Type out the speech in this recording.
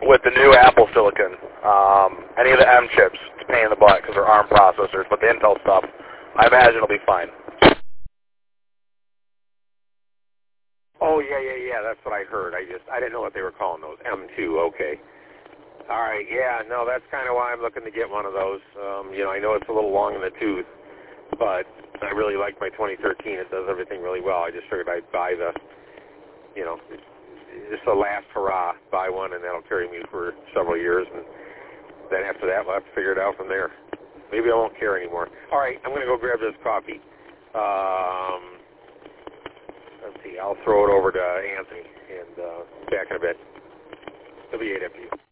with the new Apple silicon. Any of the M chips, it's a pain in the butt because they're ARM processors, but the Intel stuff, I imagine it'll be fine. Oh, yeah, that's what I heard. I didn't know what they were calling those. M2, okay. All right, yeah, no, that's kind of why I'm looking to get one of those. I know it's a little long in the tooth, but I really like my 2013. It does everything really well. I just figured I'd buy the, just the last hurrah, buy one, and that'll carry me for several years, and then after that, we'll have to figure it out from there. Maybe I won't care anymore. All right, I'm going to go grab this coffee. Let's see, I'll throw it over to Anthony, and back in a bit. He'll be 8 after you.